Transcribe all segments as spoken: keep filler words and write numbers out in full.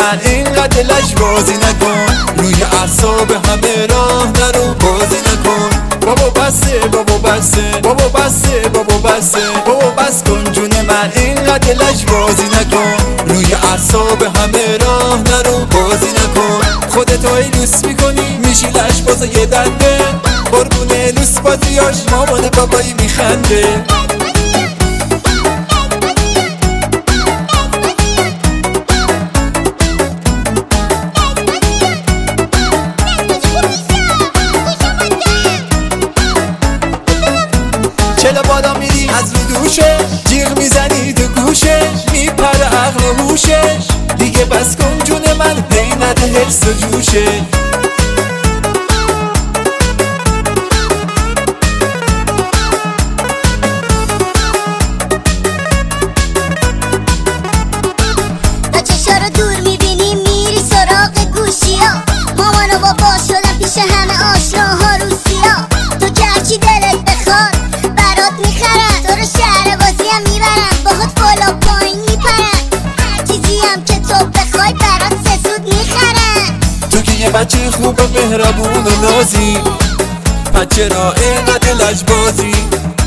من اینقدر لجبازی نکن، روی اعصاب همه راه نرو بازی نکن. بابا بسه بابا بسه بابا بسه بابا بسه بابا بس کن جون من اینقدر لجبازی نکن، روی اعصاب همه راه نرو بازی نکن. خودتو ایلوس میکنی میشی لجباز یه دنده، قربونه لوس بازیاش مامان بابایی میخنده. چلا بالا میری از رو دوشه، جیغ میزنی تو گوشه، میپره عقل و هوشش. دیگه بس کن جون من حینت حرس و جوشه. تا چشا رو دور میبینی میری سراغ گوشی ها، مامان و بابا شدن پیش همه آشناها روسیا. تو که هرچی دلت بخواد برات میخرن، تو رو شهر بازی هم میبرن، باهات بالا پایین میپرن، هر چیزی هم که تو بخوای برات سه سود میخرن. تو که یه بچه خوب و مهربون و نازی، پس چرا اینقدر لجبازی؟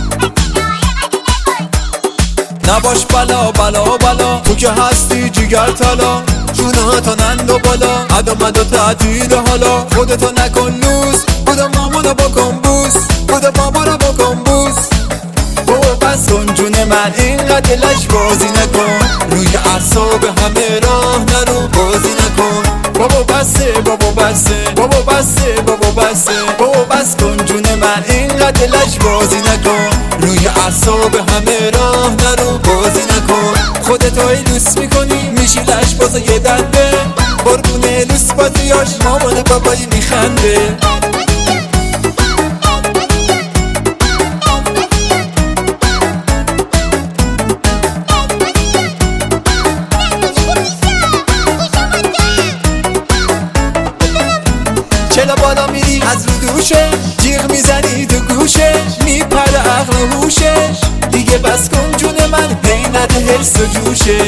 نباش بلا بلا بلا، تو که هستی جگر طلا، جونه تا نند و بالا، عدم و تعطیل حالا. خودتو نکن لوس، خدا مامانو بکن بوس، خدا بابا بکن بوس. بابا بس کن جون من اینقدر لجبازی نکن، روی اعصاب همه راه نرو بازی نکن. بابا بسه بابا بسه بابا بسه بابا بسه بابا بس کن جون من اینقدر لجبازی نکن، روی اعصاب همه راه نرو بازی نکن. خودتو ایلوس میکنی میشی لجباز یه دنده، قربونه لوس بازیاش مامان بابایی میخنده. چلا بالا میری از رو دوشه، جیغ میزنی تو گوشه، میپره عقل و هوشش. دیگه بس کن جون من حینت حرس و جوشه.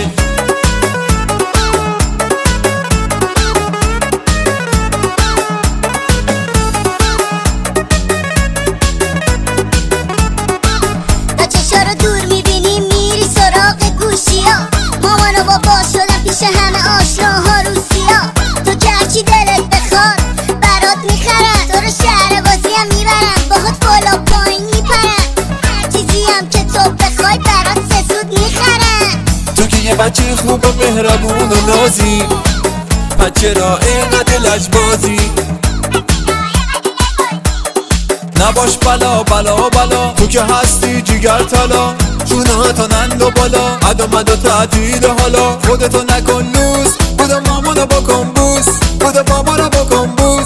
تا چشا رو دور میبینی میری سراغ گوشی ها، مامان و بابا شدن پیش همه آشناها روسیا. تو که هرچی دلت بخواد برات میخرن، تو رو شهر بازی هم میبرن، باهات بالا پایین میپرن، هر چیزی هم که تو بخوای برات سه سود میخرن. تو که یه بچه خوب و مهربون و نازی، پس چرا اینقدر لجبازی؟ نباش بلا بلا بلا، تو که هستی جگر طلا، جونه تا نند و بالا، عدم و تعطیل حالا. خودتو نکن لوس، خدا مامانو بکن بوس، خدا بابا رو بکن بوس.